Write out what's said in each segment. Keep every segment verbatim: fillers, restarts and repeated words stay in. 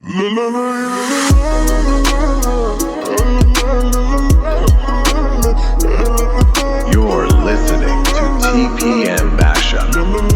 You're listening to تی پی ام Mashup.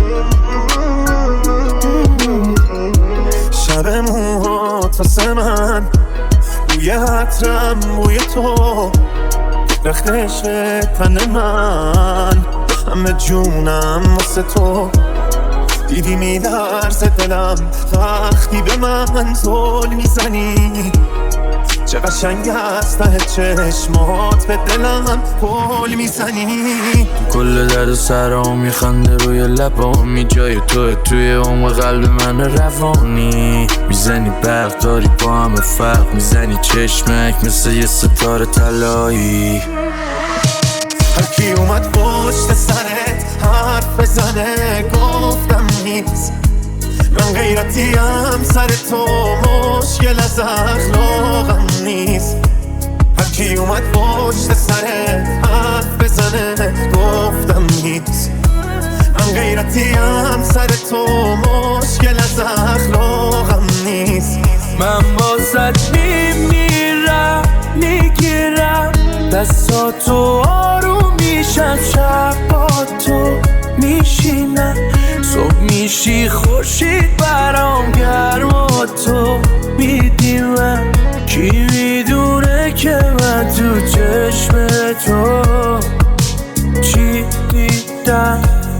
شب موهات واسه من بوی عطرم بوی تو رخت عشق تن من همه جونم واسه تو دیدی میلرزه دلم وقتی به من زل میزنی چه قشنگ است ته چشمات به دلم گل میزنی کل درد و سرام میخنده روی لبامی جای توه توی عمق قلب من روانی میزنی برق داری با همه فرق میزنی چشمک مثل یه ستاره طلایی هر کی اومد پشت سرت حرف بزنه گفتم نیست من غیرتیم سر تو مشکل از اخلاقم نیست هر کی اومد پشت سرت حرف بزنه گفتم نیست من غیرتیم سر تو مشکل از اخلاقم نیست من بازت میمیرم میگیرم دستاتو آروم میشم شب با تو میشینم صبح میشی خورشید برام گرم و تو میدیمم کی میدونه که من تو چشم تو چی دیدم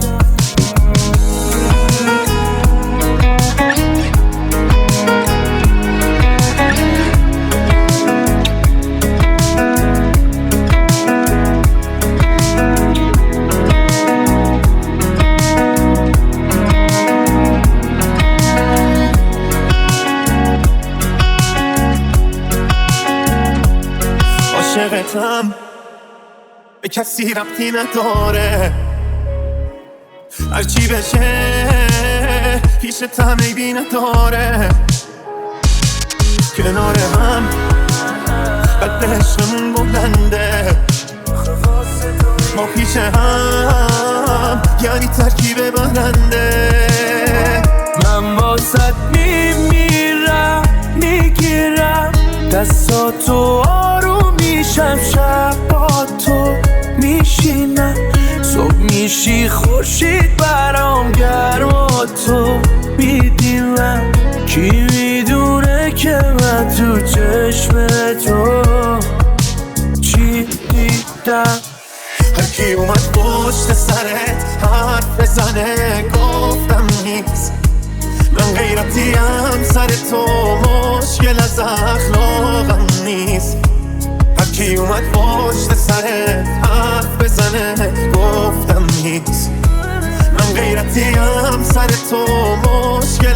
عاشقتم به کسی ربطی نداره هرچی بشه پیشت هم عیبی نداره کنار هم قد عشقمون بلنده ما پیش هم یعنی ترکیب برنده من واسط میمیرم میگیرم دستاتو آروم میشم شب با تو میشینم صبح میشی خورشید برام گرم و تو میدیمم کی میدونه که من تو چشم تو چی دیدم هر کی اومد پشت سرت حرف بزنه گفتم نیست من غیرتیم سر تو مشکل از اخلاقم نیست هر کی اومد پشت سرت حرف بزنه گفتم نیست من غیرتیم سر تو مشکل